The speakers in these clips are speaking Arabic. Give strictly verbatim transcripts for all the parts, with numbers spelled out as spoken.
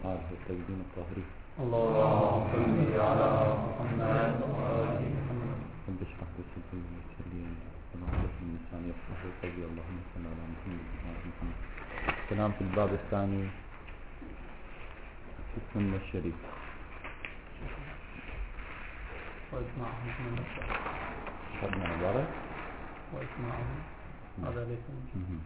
حاله التقديم الطاهري. اللهم صل على محمد وآل محمد. رب اشرح لي صدري ويسر لي أمري من لساني يفقهوا قولي. اللهم صل على محمد وآل محمد. كلام في الباب الثاني في السنة الشريف. وإسماعه من نفسه. حدنا عبارة وإسماعه هذا ليس منه.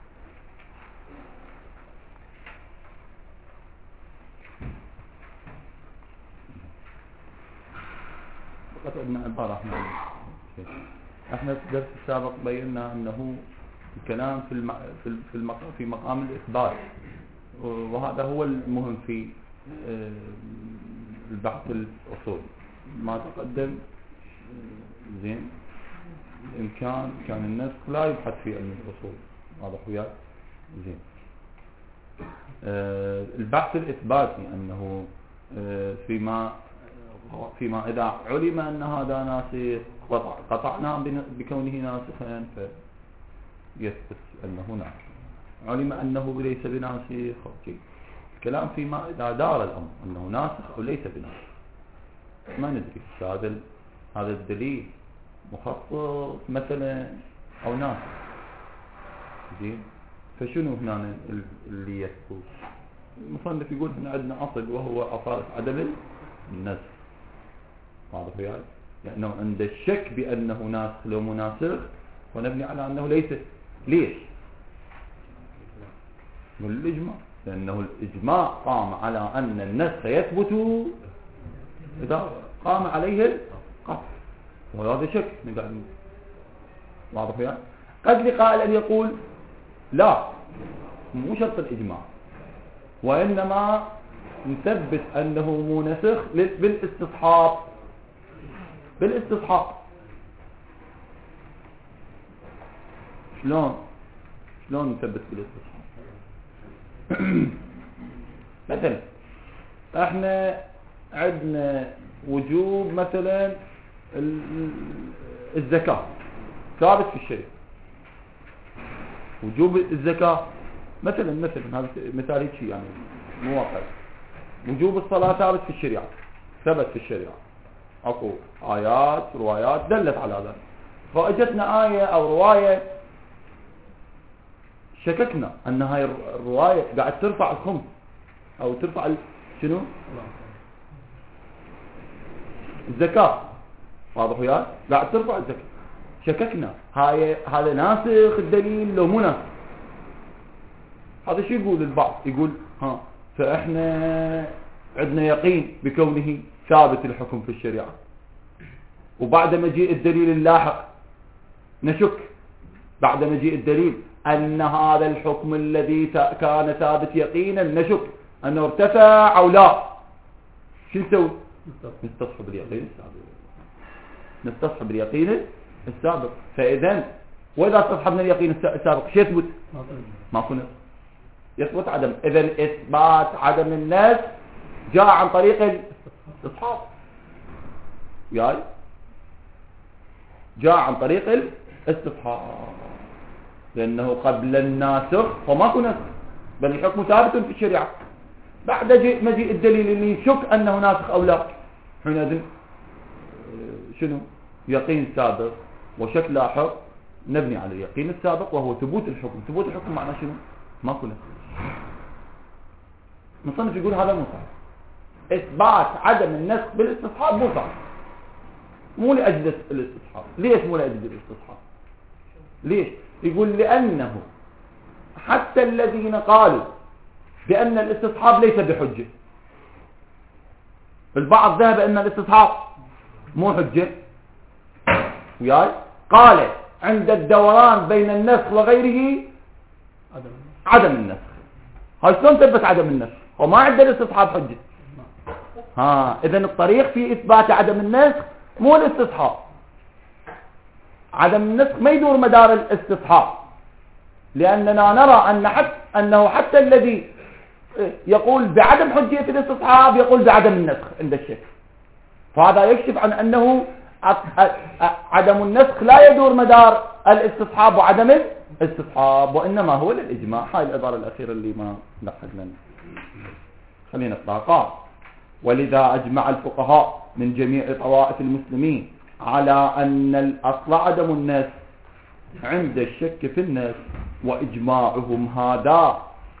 فقط عندنا عبارة احنا احنا في الدرس السابق بينا انه الكلام في الم... في في, المق... في مقام الإثبات، وهذا هو المهم في البحث الأصول. ما تقدم زين إمكان كان الناس لا يبحث في علم الأصول، واضح وياك زين. آه البحث الإثباتي أنه آه فيما فيما إذا علم أن هذا ناسخ قطع قطعنا بكونه ناسخا فيثبت أنه ناسخ. علم أنه ليس بناسخ أوكي. الكلام فيما إذا دار الأمر أنه ناسخ أو ليس بناسخ ما ندري هذا هذا الدليل مخصص مثلا أو ناسخ زين. فشنو هنا اللي يثبت؟ المصنف يقول إن عندنا أصل وهو أصالة عدم النسخ، واضح وياي؟ لأنه عند الشك بأنه ناسخ لو مناسخ ونبني على أنه ليس. ليش؟ من الإجماع، لأنه الإجماع قام على أن النسخ يثبت إذا قام عليه القطع، وهذا شك نقعد واضح وياي؟ قد لقائل أن يقول لا مو شرط الإجماع، وإنما نثبت أنه منسخ بالاستصحاب. بالاستصحاب شلون شلون نثبت بالاستصحاب؟ مثلا احنا عندنا وجوب مثلا الزكاة ثابت في الشريعة. وجوب الزكاة مثلا مثلا هذا مثال هيك يعني مو واقعي. وجوب الصلاة ثابت في الشريعة، ثبت في الشريعة، اكو آيات روايات دلت على ذلك. فاجتنا آية او رواية شككنا ان هاي الرواية قاعد ترفع الخمس او ترفع شنو الزكاة، واضح وياك؟ قاعد ترفع الزكاة. شككنا هاي هذا ناسخ الدليل لو مو ناسخ. هذا شو يقول البعض؟ يقول ها فاحنا عندنا يقين بكونه ثابت الحكم في الشريعة، وبعد مجيء الدليل اللاحق نشك بعد مجيء الدليل أن هذا الحكم الذي كان ثابت يقينا نشك أنه ارتفع أو لا. شو نسوي؟ نستصحب اليقين السابق. نستصحب اليقين السابق. فإذا وإذا استصحبنا اليقين السابق شو يثبت؟ ما كنا يثبت عدم. إذا إثبات عدم النسخ جاء عن طريق الاستصحاب، وياي جاء عن طريق الاستصحاب، لأنه قبل الناسخ فما نسخ بل الحكم ثابت في الشريعة. بعد مجيء الدليل اللي يشك أنه ناسخ أو لا، حينئذ شنو؟ يقين سابق وشك لاحق نبني على اليقين السابق وهو ثبوت الحكم. ثبوت الحكم معناه شنو؟ ما كنا مصنف يقول هذا مو صحيح. إثبات عدم النسخ بالاستصحاب مو صحيح، مو لأجل الاستصحاب. ليش مو لأجل الاستصحاب؟ ليش؟ يقول لأنه حتى الذين قالوا بأن الاستصحاب ليس بحجة، البعض ذهب أن الاستصحاب مو حجة، وياي قال عند الدوران بين النسخ وغيره عدم النسخ. هاي شلون ثبت عدم النسخ وما عند الاستصحاب حجة؟ ها إذن الطريق في إثبات عدم النسخ مو الاستصحاب. عدم النسخ ما يدور مدار الاستصحاب، لأننا نرى أن حتى أنه حتى الذي يقول بعدم حجية الاستصحاب يقول بعدم النسخ عند الشك. فهذا يكشف عن أنه عدم النسخ لا يدور مدار الاستصحاب وعدم الاستصحاب، وإنما هو للإجماع. هاي العبارة الأخيرة اللي ما لحقنا. خلينا نقرأ. قال: ولذا أجمع الفقهاء من جميع طوائف المسلمين على أن الأصل عدم النسخ عند الشك في النسخ، وإجماعهم هذا.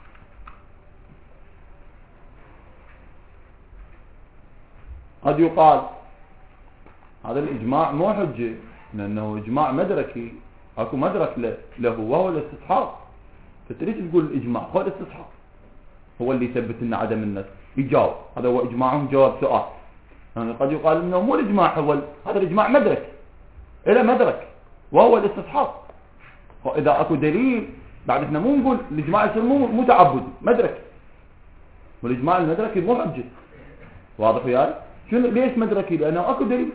قد يقال هذا الإجماع مو حجة، لأنه إجماع مدركي، أكو مدرك له وهو الاستصحاب. فتريد تقول الإجماع هو الاستصحاب هو اللي يثبت لنا عدم النسخ، يجاوب هذا هو إجماعهم، جواب سؤال. يعني قد يقال إنه مو الإجماع هو هذا الإجماع مدرك، إلى مدرك وهو الاستصحاب. وإذا أكو دليل بعد إحنا مو نقول الإجماع يصير مو مو تعبدي، مدرك. والإجماع المدركي مو حجة. واضح وياي؟ شنو ليش مدركي؟ لأنه أكو دليل.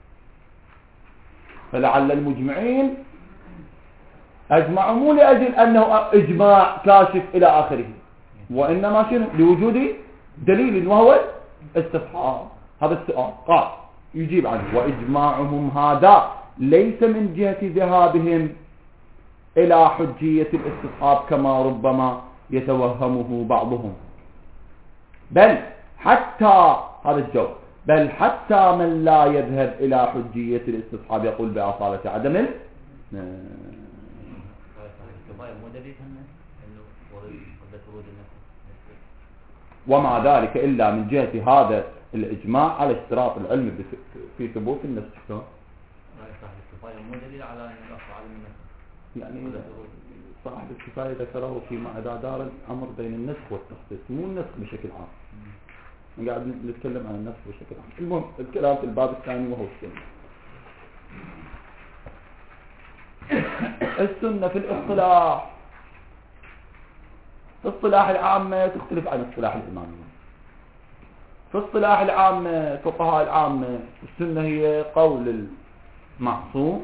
فلعل المجمعين أجمعوا مو لأجل أنه إجماع كاشف إلى آخره، وإنما شنو؟ لوجود دليل وهو استصحاب. هذا السؤال قال يجيب عنه: وإجماعهم هذا ليس من جهة ذهابهم إلى حجية الاستصحاب كما ربما يتوهمه بعضهم، بل حتى هذا الجواب بل حتى من لا يذهب إلى حجية الاستصحاب يقول بأصالة عدم ال ومع ذلك إلا من جهة هذا الإجماع على اشتراط العلم في ثبوت النسخ. يعني صاحب الكفاية ذكره فيما إذا دار الأمر بين النسخ والتخصيص، مو النسخ بشكل عام، قاعد نتكلم عن النسخ بشكل عام. المهم الكلام في الباب الثاني وهو السنة. السنة في الاصطلاح، في اصطلاح العامة تختلف عن اصطلاح الإمامية. في اصطلاح العامة فقهاء العامة السنة هي قول المعصوم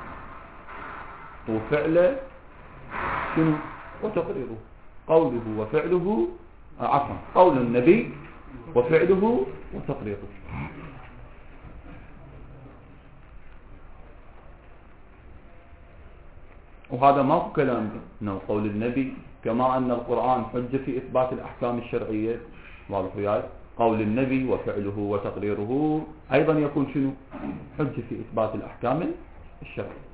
وفعله شنو وتقريره، قوله وفعله عفوا قول النبي وفعله وتقريره. وهذا ما هو كلام انه قول النبي، كما ان القرآن حجة في اثبات الاحكام الشرعية. واضح وياي؟ قول النبي وفعله وتقريره ايضا يكون شنو حجة في اثبات الاحكام الشرعية.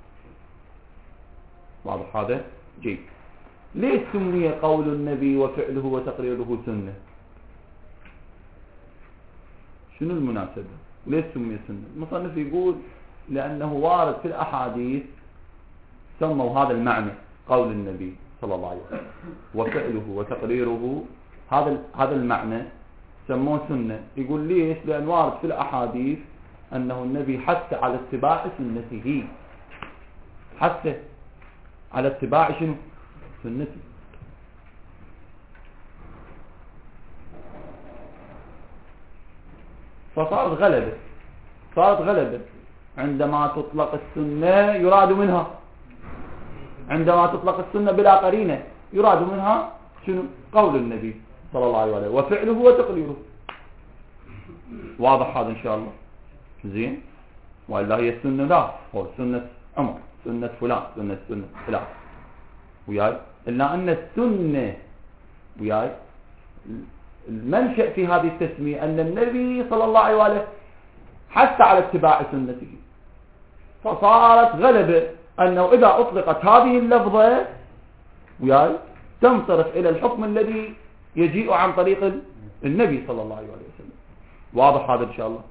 واضح هذا؟ جيد. ليش سمي قول النبي وفعله وتقريره سنة؟ شنو المناسبة؟ ليش سمي سنة؟ المصنف يقول لأنه وارد في الأحاديث سموا هذا المعنى قول النبي صلى الله عليه وسلم وفعله وتقريره، هذا هذا المعنى سموه سنة. يقول ليش؟ لأن وارد في الأحاديث أنه النبي حث على اتباع سنته، حث على اتباع شنو؟ سنته. فصارت غلبة، صارت غلبة عندما تطلق السنة يراد منها، عندما تطلق السنة بلا قرينة يراد منها شنو؟ قول النبي صلى الله عليه وسلم وفعله وتقريره. واضح هذا إن شاء الله؟ زين. وإلا هي السنة لا، هو سنة عمر، سنة فلان، سنة سنة فلان وياي. إلا أن السنة وياي المنشأ في هذه التسمية أن النبي صلى الله عليه وسلم حث على اتباع سنته، فصارت غلبة أنه إذا أطلقت هذه اللفظة وياي تنصرف إلى الحكم الذي يجيء عن طريق النبي صلى الله عليه وسلم. واضح هذا إن شاء الله؟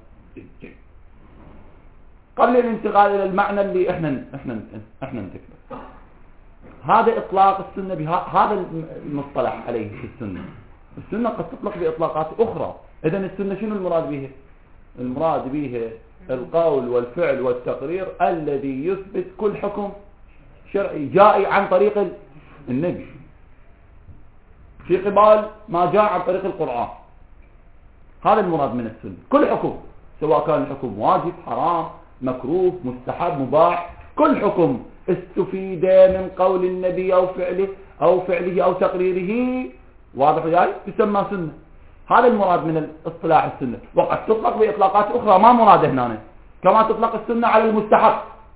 قبل الانتقال إلى المعنى اللي إحنا إحنا إحنا نذكره، هذا إطلاق السنة بهذا المصطلح عليه في السنة. السنة قد تطلق بإطلاقات أخرى. إذن السنة شنو المراد بها؟ المراد بها القول والفعل والتقرير الذي يثبت كل حكم شرعي جاء عن طريق النبي في قبال ما جاء عن طريق القرآن. هذا المراد من السنة، كل حكم سواء كان الحكم واجب، حرام، مكروه، مستحب، مباح، كل حكم استفيد من قول النبي أو فعله أو فعله أو تقريره، واضح وياي، تسمى سنة. هذا المراد من الاصطلاح السنة. وقد تطلق بإطلاقات أخرى ما مراد هنا، كما تطلق السنة على المستحب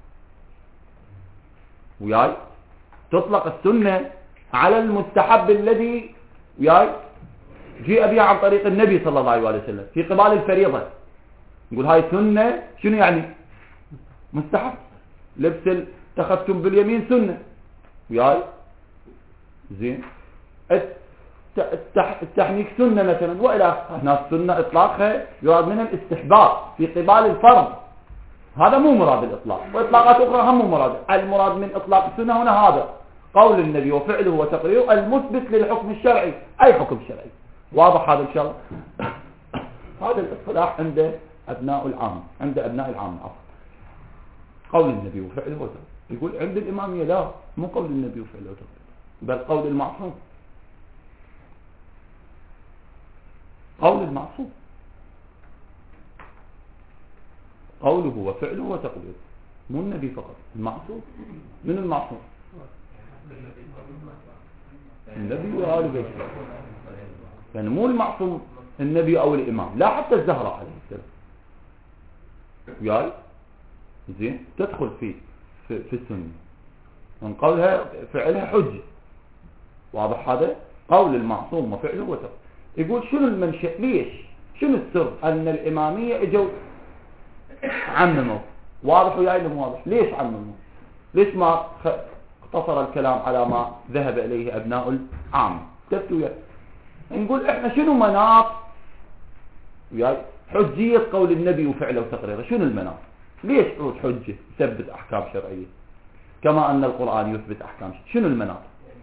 وياي، تطلق السنة على المستحب الذي وياي جيء بها عن طريق النبي صلى الله عليه وسلم في قبال الفريضة، نقول هاي سنة. شنو يعني؟ مستحب. لبس التختم باليمين سنة، وياي زين. التحنيك سنة مثلا، وإلى هنا السنة إطلاقها يراد منها الاستحباب في قبال الفرض، هذا مو مراد الإطلاق، وإطلاقات أخرى هم مو مراد. المراد من إطلاق السنة هنا هذا قول النبي وفعله وتقريره المثبت للحكم الشرعي، أي حكم شرعي. واضح هذا إن شاء الله؟ هذا الاصطلاح عند أبناء العام، عند أبناء العام عفوا. قول النبي وفعله وتقريره. يقول عند الإمامية لا، مو قول النبي وفعله وتقريره، بل قول المعصوم. قول المعصوم، قوله وفعله وتقريره، مو النبي فقط، المعصوم. من المعصوم؟ النبي وآل بيته. يعني مو المعصوم النبي أو الإمام، لا حتى الزهراء عليه السلام. وياي زين تدخل في في, في السنة، من قولها فعلها حجة. واضح هذا؟ قول المعصوم وفعله وتقريره. يقول شنو المنشأ؟ ليش؟ شنو السر أن الإمامية اجوا عمموا؟ واضح وياي لهم واضح؟ ليش عمموا؟ ليش ما اقتصر الكلام على ما ذهب إليه أبناء العام؟ كتبتوا وياي. نقول احنا شنو مناط وياي حجية قول النبي وفعله وتقريره؟ شنو المناط؟ ليش تعود حجة تثبت أحكام شرعية كما أن القرآن يثبت أحكام شرعية؟ شنو المناط؟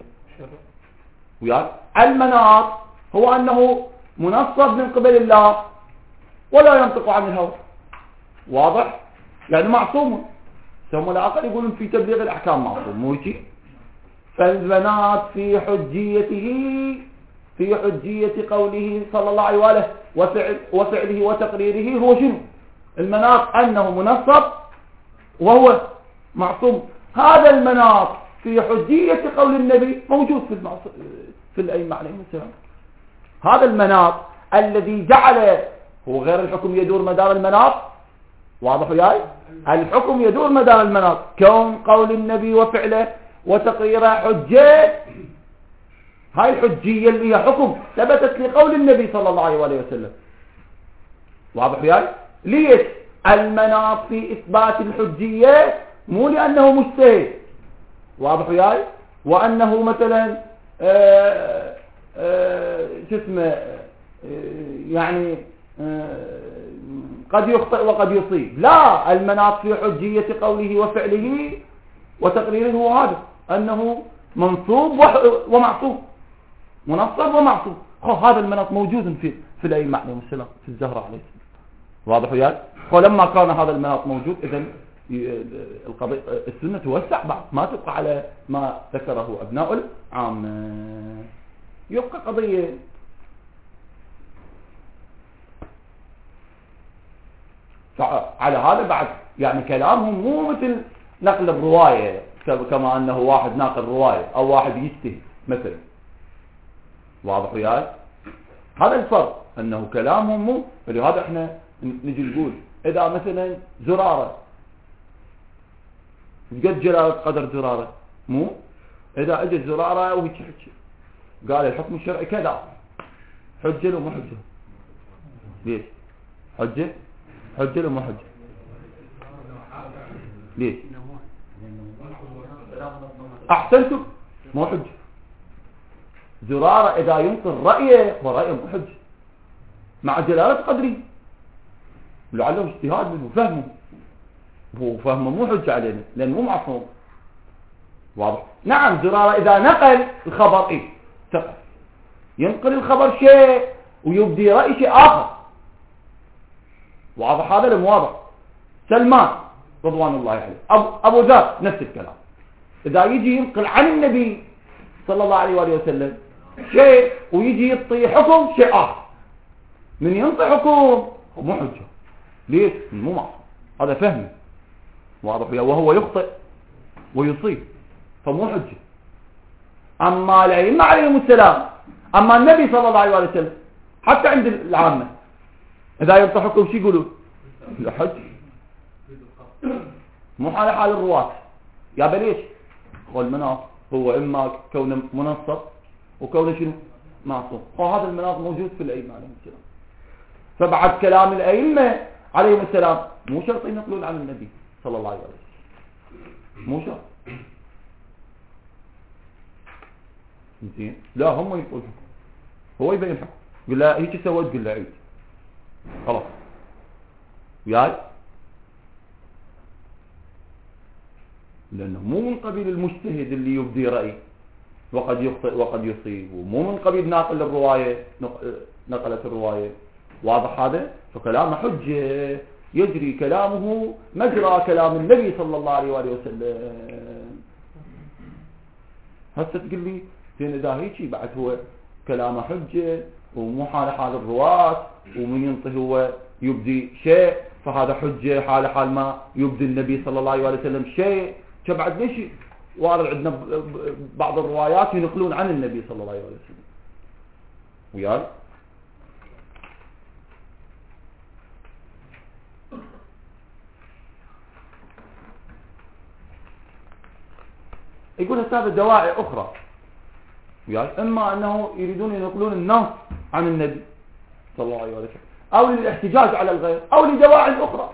وياي المناط هو أنه منصب من قبل الله ولا ينطق عن الهوى. واضح؟ يعني معصوم. ثم الآخر يقولون في تبليغ الأحكام معصوم، مو يجي. فالمناط في حجيته، في حجية قوله صلى الله عليه وآله وفعل وفعله وتقريره هو شنو؟ المناط أنه منصب وهو معصوم. هذا المناط في حجية قول النبي موجود في المعصوم في الأئمة عليهم السلام. هذا المناط الذي جعل، هو غير الحكم يدور مدار المناط. واضح وياي؟ الحكم يدور مدار المناط، كون قول النبي وفعله وتقريره حجة. هاي الحجية اللي هي حكم ثبتت لقول النبي صلى الله عليه وسلم. واضح وياي؟ ليش؟ المناط في إثبات الحجية مو لأنه مجتهد، واضح وياي، وأنه مثلا آآ آآ شو اسمه يعني قد يخطئ وقد يصيب. لا، المناط في حجية قوله وفعله وتقريره هو هذا، أنه منصوب ومعصوم، منصب ومعصوم. هذا المناط موجود في في الأئمة عليهم السلام، في الزهراء عليه السلام. واضح وياي؟ ولما كان هذا المناط موجود، إذن القضية السنة توسع بعد، ما تبقى على ما ذكره أبناء العام، يبقى قضية على هذا بعد. يعني كلامهم مو مثل نقل الرواية، كما أنه واحد ناقل رواية أو واحد يجتهد مثلا. واضح وياي؟ هذا الفرق، أنه كلامهم مو. فلهذا احنا نجي نقول إذا مثلا زرارة، قد جلالة قدر زرارة، مو إذا اجت زرارة ويحكي قال الحكم الشرعي كذا، حجة ولا مو حجة؟ ليش؟ حجة؟ حجة ولا مو حجة؟ ليش؟ أحسنتم، مو حجة. زرارة إذا ينقل رأيه ورأيه مو حجة مع جلالة قدره، لعله اجتهاد منه فهمه، هو فهمه مو حجة علينا لأنه مو معصوم. واضح؟ نعم، زرارة إذا نقل الخبر إيه ثقة، ينقل الخبر شيء ويبدي رأي شيء آخر. واضح هذا لم واضح؟ سلمان رضوان الله عليه، أبو, أبو ذر نفس الكلام، إذا يجي ينقل عن النبي صلى الله عليه وآله وسلم شيء ويجي يعطي حكم شيء آخر، من ينطي حكم مو حجة. ليش؟ مو معصوم، هذا فهمه. واضح؟ وهو يخطئ ويصيب، فمو حجة. أما الأئمة عليهم السلام، أما النبي صلى الله عليه وسلم، حتى عند العامة إذا ينطي حكم شو يقولوا؟ حجة. مو على حال الرواة. يا بليش؟ قول مناط هو إما كونه منصب وكونه شنو؟ معصوم. وهذا المناط موجود في الأئمة عليهم السلام. فبعد كلام الأئمة عليهم السلام مو شرط ينقلون عن النبي صلى الله عليه وسلم، مو شرط. زين، لا هم يقول حكم، هو يبين حكم، يقول لا هيك سويت، قل له عيد خلاص وياي، لأنه مو من قبيل المجتهد اللي يبدي رأي وقد يخطئ وقد يصيب، ومو من قبيل ناقل الرواية نقلت الرواية. واضح هذا؟ فكلام حجة يجري كلامه مجرى كلام النبي صلى الله عليه وآله وسلم. هسه تقول لي زين إذا هيك بعد هو كلامه حجة ومو حال حال الرواة، ومن ينطي هو يبدي شيء فهذا حجة حال حال ما يبدي النبي صلى الله عليه وسلم شيء، فبعد ليش وارد عندنا بعض الروايات ينقلون عن النبي صلى الله عليه وسلم وياي. يقول هذا دواعي أخرى وياي، إما أنه يريدون ينقلون النص عن النبي صلى الله عليه وسلم، أو للاحتجاج على الغير، أو لدواعي أخرى،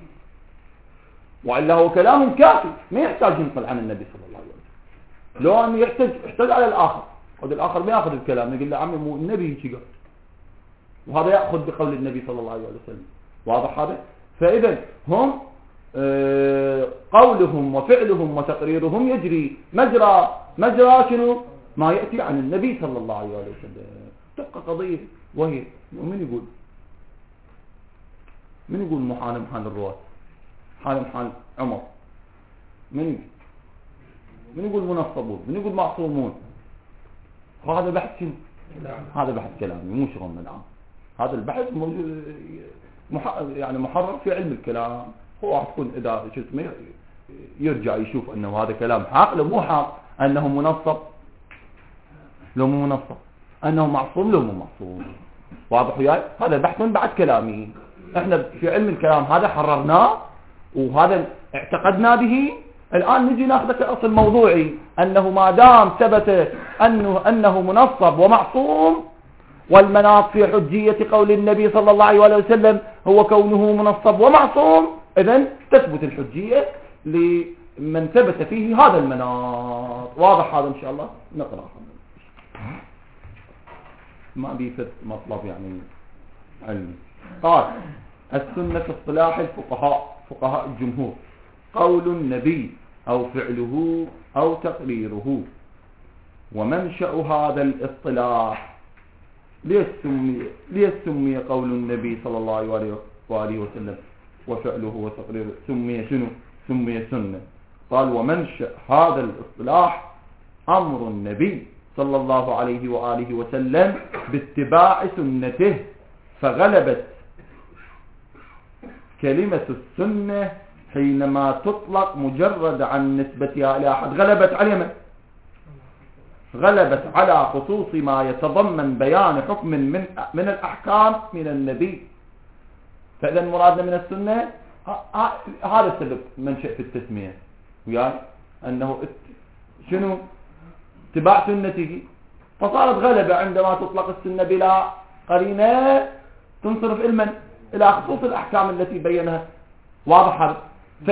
وإلا هو كلام كافي ما يحتاج ينقل عن النبي صلى الله عليه وسلم. لو أنه يحتاج يحتاج على الآخر، وهذا الآخر ما يأخذ الكلام، يقول له عمي مو النبي هيك قال، وهذا يأخذ بقول النبي صلى الله عليه وسلم. واضح هذا؟ فإذا هم قولهم وفعلهم وتقريرهم يجري مجرى مجرى شنو؟ ما يأتي عن النبي صلى الله عليه وسلم. تبقى قضية وهي من يقول من يقول مو حال محال الرواة، حال محال عمر، من يقول من يقول منصبون، من يقول معصومون. هذا بحث شنو؟ هذا بحث كلامي مو شغلنا الآن. هذا البحث موجود مح... يعني محرر في علم الكلام. هو راح تكون إذا شو اسمه يرجع يشوف أنه هذا كلام حق لو مو حق، أنه منصب لو مو منصب، أنه معصوم لو مو معصوم. واضح وياي؟ هذا بحث من بعد كلامي. احنا في علم الكلام هذا حررناه وهذا اعتقدنا به. الآن نجي ناخذ كأصل موضوعي أنه ما دام ثبت أنه أنه منصب ومعصوم، والمناط في حجية قول النبي صلى الله عليه وسلم هو كونه منصب ومعصوم، إذن تثبت الحجية لمن ثبت فيه هذا المناط. واضح هذا إن شاء الله؟ نقرأ ما بيفت مطلب يعني علمي. قال السنة في اصطلاح الفقهاء فقهاء الجمهور قول النبي أو فعله أو تقريره. ومنشأ هذا الاصطلاح ليسمي, ليسمي قول النبي صلى الله عليه وسلم وفعله وتقريره سمي شنو؟ سمي سنة. قال ومنشأ هذا الاصطلاح أمر النبي صلى الله عليه وآله وسلم باتباع سنته، فغلبت كلمة السنة حينما تطلق مجرد عن نسبتها إلى أحد غلبت على من؟ غلبت على خصوص ما يتضمن بيان حكم من من الأحكام من النبي. فإذا مرادنا من السنة هذا السبب منشأ في التسمية وياي، أنه شنو؟ اتباع سنته. فصارت غلبة عندما تطلق السنة بلا قرينة تنصرف علما إلى خصوص الأحكام التي بينها. واضح هذا؟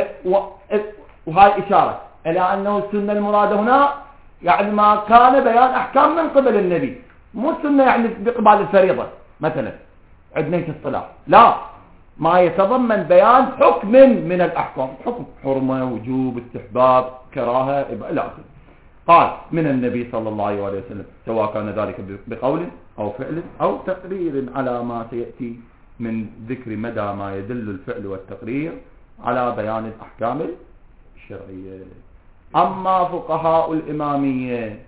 وهاي إشارة إلى أنه السنة المرادة هنا يعني ما كان بيان أحكام من قبل النبي، مو السنة يعني بقبال الفريضة مثلا عندنا في اصطلاح، لا، ما يتضمن بيان حكم من الأحكام، حكم حرمة وجوب استحباب كراهة إلى آخره. قال من النبي صلى الله عليه وسلم، سواء كان ذلك بقول أو فعل أو تقرير على ما سيأتي من ذكر مدى ما يدل الفعل والتقرير على بيان الأحكام الشرعية. أما فقهاء الإمامية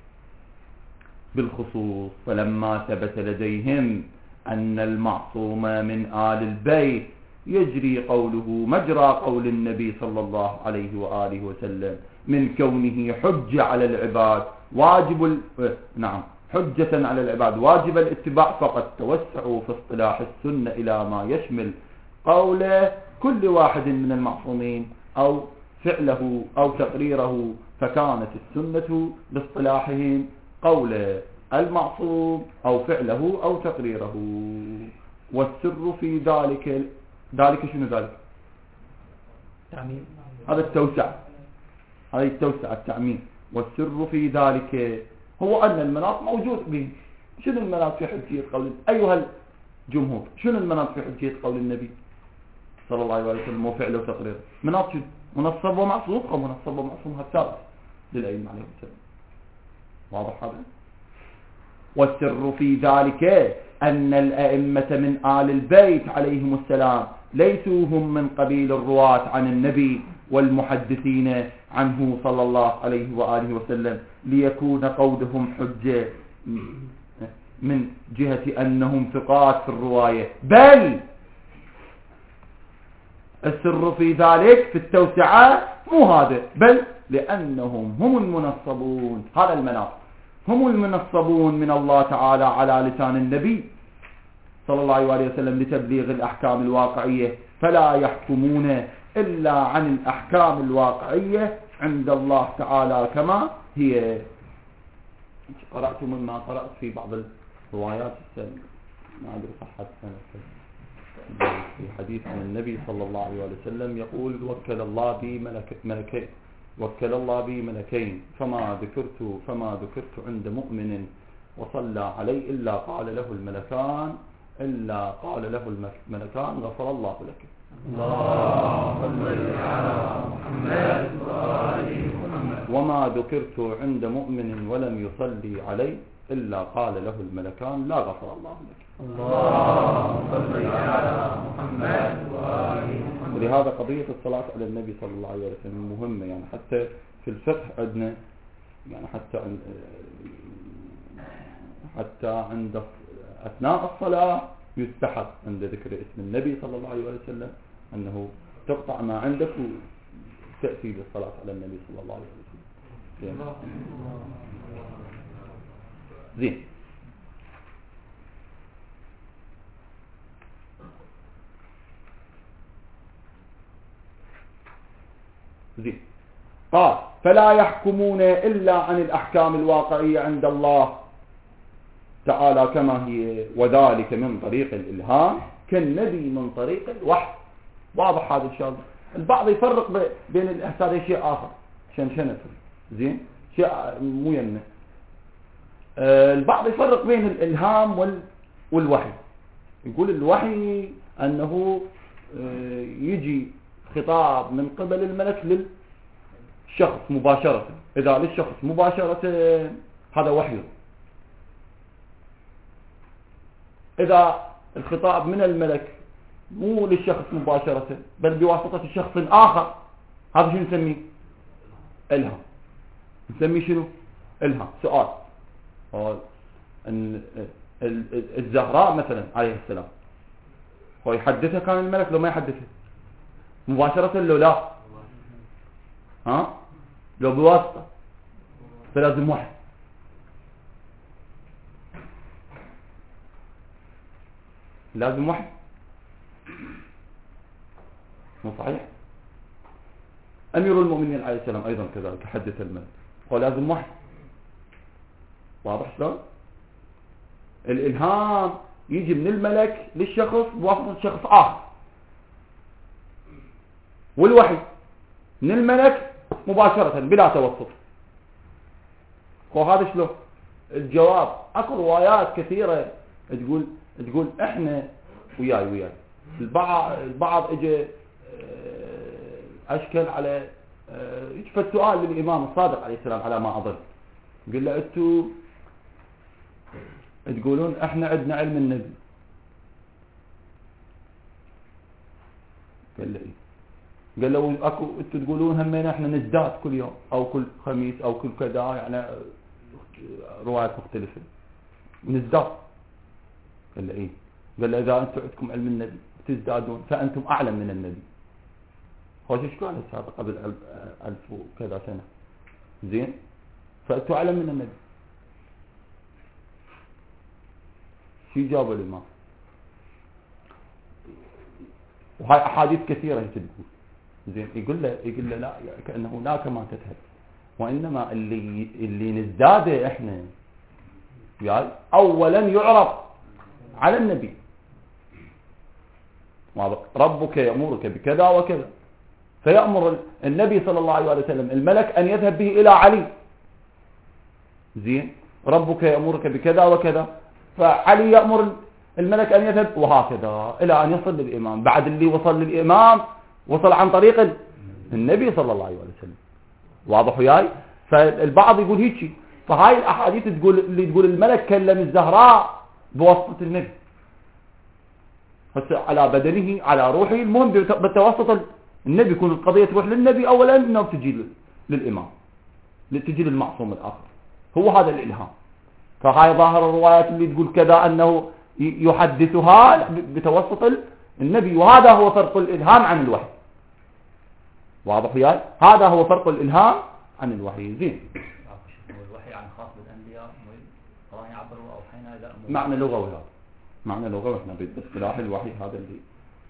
بالخصوص فلما ثبت لديهم أن المعصوم من آل البيت يجري قوله مجرى قول النبي صلى الله عليه وآله وسلم من كونه حجة على العباد واجب ال... نعم حجة على العباد واجب الاتباع، فقد توسعوا في اصطلاح السنة إلى ما يشمل قول كل واحد من المعصومين أو فعله أو تقريره، فكانت السنة باصطلاحهم قول المعصوم أو فعله أو تقريره. والسر في ذلك، ذلك شنو ذلك؟ تعميم. هذا التوسع، هذا التوسع التعميم. والسر في ذلك هو أن المناط موجود به. شنو المناط في حجية قول أيها الجمهور؟ شنو المناط في حجية قول النبي صلى الله عليه وسلم وفعله وتقريره؟ مناط شنو؟ منصب ومعصوم أو منصب ومعصوم هالثالث للأئمة عليهم السلام. واضح هذا؟ والسر في ذلك أن الأئمة من آل البيت عليهم السلام ليسوا هم من قبيل الرواة عن النبي والمحدثين عنه صلى الله عليه وآله وسلم، ليكون قولهم حجة من جهة أنهم ثقات في الرواية، بل السر في ذلك في التوسعة مو هذا، بل لأنهم هم المنصبون، هذا المناط، هم المنصبون من الله تعالى على لسان النبي صلى الله عليه وسلم لتبليغ الأحكام الواقعية، فلا يحكمون إلا عن الأحكام الواقعية عند الله تعالى كما هي. قرأت مما قرأت في بعض الروايات، ما أدري صحة في حديث عن النبي صلى الله عليه وسلم يقول: وكل الله بي ملك ملكين وكل الله بي ملكين فما ذكرت فما ذكرت عند مؤمن وصلى علي إلا قال له الملكان إلا قال له الملكان غفر الله لك. اللهم صل على محمد وآل محمد. وما ذكرت عند مؤمن ولم يصلي علي إلا قال له الملكان لا غفر الله لك. اللهم صل على محمد وآل محمد. ولهذا قضية الصلاة على النبي صلى الله عليه وسلم مهمة، يعني حتى في الفقه عندنا، يعني حتى عند حتى عند أثناء الصلاة يستحب عند ذكر اسم النبي صلى الله عليه وسلم أنه تقطع ما عندك وتأتي بالصلاة على النبي صلى الله عليه وسلم. زين. زين. قال: فلا يحكمون إلا عن الأحكام الواقعية عند الله تعالى كما هي، وذلك من طريق الإلهام كالنبي من طريق الوحي. واضح هذا الشيء. البعض يفرق بين الإحسان شيء آخر، شنشنة زين شيء مو يمنع. البعض يفرق بين الإلهام والوحي، يقول الوحي أنه يجي خطاب من قبل الملك للشخص مباشرة، إذا للشخص مباشرة هذا وحي. إذا الخطاب من الملك مو للشخص مباشرة بل بواسطة شخص آخر، هذا شنو نسميه؟ إلهام. نسميه شنو؟ إلهام. سؤال: الزهراء مثلا عليه السلام هو يحدثها كان الملك لو ما يحدثها مباشرة لو لا؟ ها؟ لو بواسطة فلازم وحي. لازم وحي، مو صحيح؟ أمير المؤمنين عليه السلام أيضا كذلك حدث الملك، هو لازم وحي. واضح شلون؟ الإلهام يجي من الملك للشخص بواسطة شخص آخر، والوحي من الملك مباشرة بلا توسط. وهذا شلون؟ الجواب: اكو روايات كثيرة تقول تقول احنا وياي وياي البعض البعض اجى اشكل على يشفى السؤال للامام الصادق عليه السلام على ما اظن، قال له: انتوا تقولون احنا عندنا علم النبي. قال له: ايه؟ قال له: اكو انتوا تقولون همين احنا نزداد كل يوم او كل خميس او كل كذا، يعني روايات مختلفة نزداد. قال له: ايه؟ قال له: اذا انتم عندكم علم النبي تزدادون فانتم اعلم من النبي. هو شو قال السابق قبل ألف وكذا سنة؟ زين، فانتم اعلم من النبي. شو جابوا الامام؟ وهاي احاديث كثيرة تقول. زين، يقول له يقول له لا، كأنه لا كما تذهب، وإنما اللي اللي نزداده احنا يعني أولا يعرض على النبي، ربك يأمرك بكذا وكذا، فيأمر النبي صلى الله عليه وسلم الملك أن يذهب به إلى علي، زين، ربك يأمرك بكذا وكذا، فعلي يأمر الملك أن يذهب، وهكذا إلى أن يصل للإمام. بعد اللي وصل للإمام وصل عن طريق النبي صلى الله عليه وسلم. واضح وياي؟ فالبعض يقول هيك، فهاي الأحاديث تقول اللي تقول الملك كلم الزهراء بواسطة النبي، على بدنه على روحه، المهم بتوسط النبي، يكون القضية تروح للنبي أولا، أنه تجي للإمام، تجي للمعصوم الآخر، هو هذا الإلهام. فهاي ظاهر الروايات اللي تقول كذا أنه يحدثها بتوسط النبي، وهذا هو فرق الإلهام عن الوحي. واضح وياي؟ هذا هو فرق الإلهام عن الوحي. زين، الوحي عن خاص بالأنبياء طبعا يعبروا أوحينا إلى أمور معنى لغوي، هذا معنى لغوي، احنا باصطلاح الوحي هذا اللي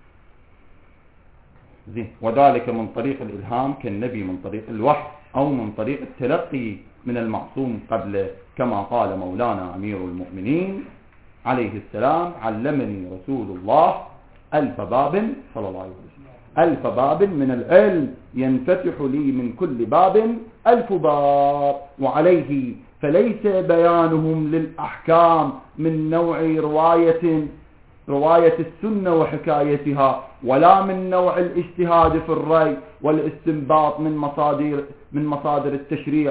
زين. وذلك من طريق الإلهام كالنبي من طريق الوحي، أو من طريق التلقي من المعصوم قبل، كما قال مولانا أمير المؤمنين عليه السلام: علمني رسول الله ألف باب صلى الله عليه وسلم، ألف باب من العلم ينفتح لي من كل باب ألف باب، وعليه فليس بيانهم للأحكام من نوع رواية رواية السنة وحكايتها، ولا من نوع الاجتهاد في الرأي والاستنباط من مصادر من مصادر التشريع.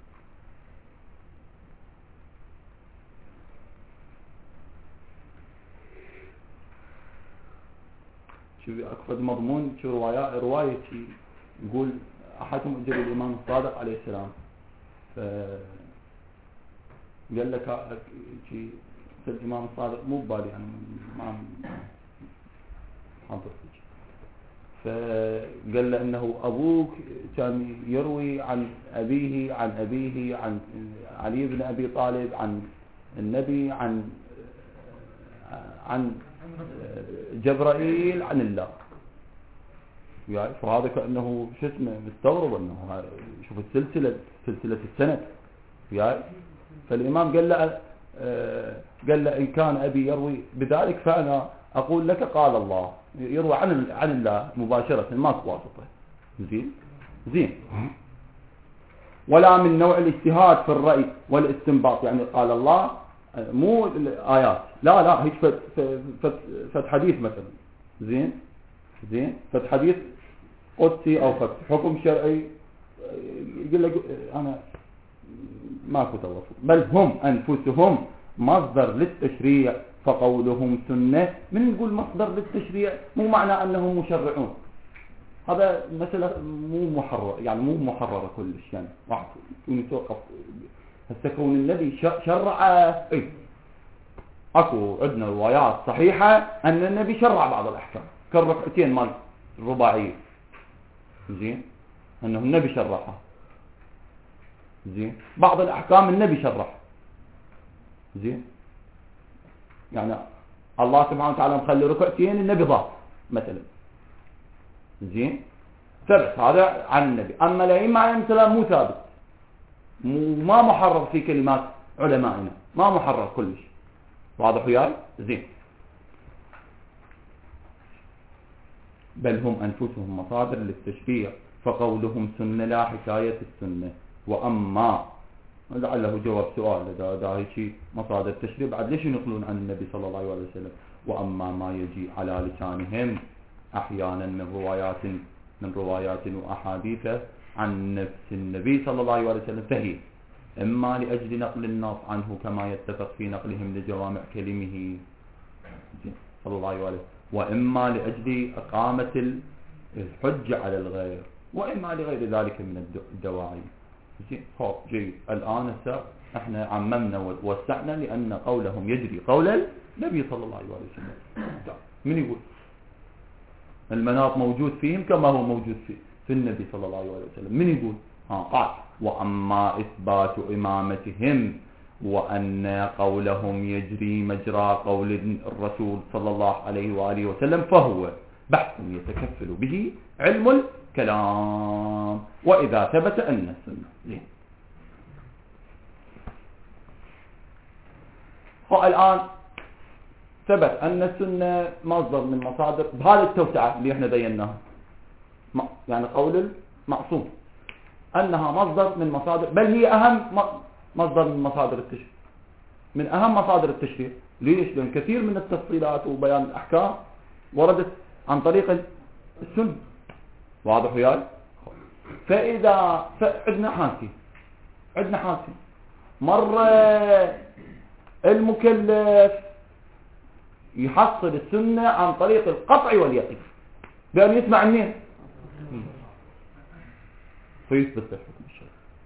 شوف أكفد مضمون، شو رواية رواية يقول أحدهم أجل الإمام الصادق عليه السلام، فقال لك شيء الإمام الصادق مو ببالي يعني ما حاضر، فقال له إنه أبوك كان يروي عن أبيه عن أبيه عن علي بن أبي طالب عن النبي عن عن جبرائيل عن الله. يعني فهذا كأنه شو اسمه مستغرب انه شوف السلسلة سلسلة السند. يعني فالإمام قال له قال له إن كان أبي يروي بذلك فأنا أقول لك قال الله، يروى عن عن الله مباشرة ماكو واسطة. زين زين ولا من نوع الاجتهاد في الرأي والاستنباط، يعني قال الله مو الآيات، لا لا هيك فت فت فت حديث مثلا، زين زين فت حديث قدسي أو فت حكم شرعي، يقول لك أنا ماكو توافق، بل هم أنفسهم مصدر للتشريع فقولهم سنة. من يقول مصدر للتشريع مو معنى أنهم مشرعون، هذا مثلا مو محرر، يعني مو محررة كلش، يعني واحد يتوقف هسه كون النبي شرع، اي اكو عندنا روايات صحيحة ان النبي شرع بعض الاحكام كالركعتين مال الرباعية، زين انه النبي شرعها، زين بعض الاحكام النبي شرعها، زين يعني الله سبحانه وتعالى مخلي ركعتين النبي ضاف مثلا، زين ثبت هذا عن النبي. اما الائمه عليهم السلام مو ثابت، ما محرر في كلمات علمائنا، ما محرر كلش. واضح وياي؟ زين بل هم أنفسهم مصادر للتشريع فقولهم سنة لا حكاية السنة. وأما لعله جواب سؤال إذا دا هيك مصادر التشريع بعد ليش ينقلون عن النبي صلى الله عليه وسلم؟ وأما ما يجي على لسانهم أحيانا من روايات من روايات وأحاديث عن نفس النبي صلى الله عليه وسلم فهي إما لأجل نقل النص عنه كما يتفق في نقلهم لجوامع كلمه صلى الله عليه وسلم، وإما لأجل إقامة الحجة على الغير، وإما لغير ذلك من الدواعي. خب جيد، الآن احنا عممنا ووسعنا لأن قولهم يجري قول النبي صلى الله عليه وسلم. من يقول المناط موجود فيهم كما هو موجود في في النبي صلى الله عليه وسلم؟ من يقول ها قال وأما إثبات إمامتهم وأن قولهم يجري مجرى قول الرسول صلى الله عليه وآله وسلم فهو بحث يتكفل به علم الكلام، وإذا ثبت أن السنة. والآن ثبت أن السنة مصدر من مصادر بهذه التوسعة اللي احنا بيناها، يعني قول المعصوم أنها مصدر من مصادر، بل هي أهم مصدر من مصادر التشريع، من أهم مصادر التشريع. ليش؟ لأن كثير من التفصيلات وبيان الأحكام وردت عن طريق السنة. واضح وياي؟ فإذا عندنا حالتين، عندنا حالتين. مرة المكلف يحصل السنة عن طريق القطع واليقين بأن يسمع منين فيثبت الحكم الشرعي،